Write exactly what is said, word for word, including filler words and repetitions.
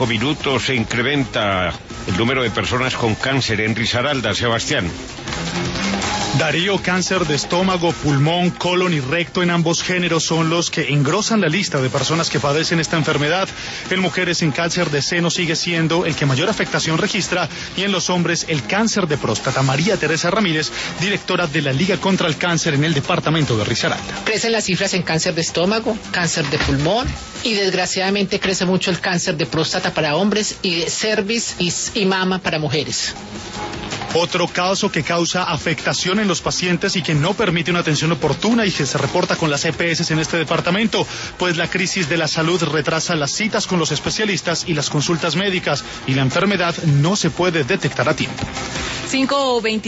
cinco minutos se incrementa el número de personas con cáncer en Risaralda. Sebastián. Darío, cáncer de estómago, pulmón, colon y recto en ambos géneros son los que engrosan la lista de personas que padecen esta enfermedad. En mujeres, el cáncer de seno sigue siendo el que mayor afectación registra, y en los hombres el cáncer de próstata. María Teresa Ramírez, directora de la Liga contra el Cáncer en el departamento de Risaralda. Crecen las cifras en cáncer de estómago, cáncer de pulmón y desgraciadamente crece mucho el cáncer de próstata para hombres y de cervix y, y mama para mujeres. Otro caso que causa afectación en los pacientes y que no permite una atención oportuna y que se reporta con las E P S en este departamento, pues la crisis de la salud retrasa las citas con los especialistas y las consultas médicas, y la enfermedad no se puede detectar a tiempo. cinco veinte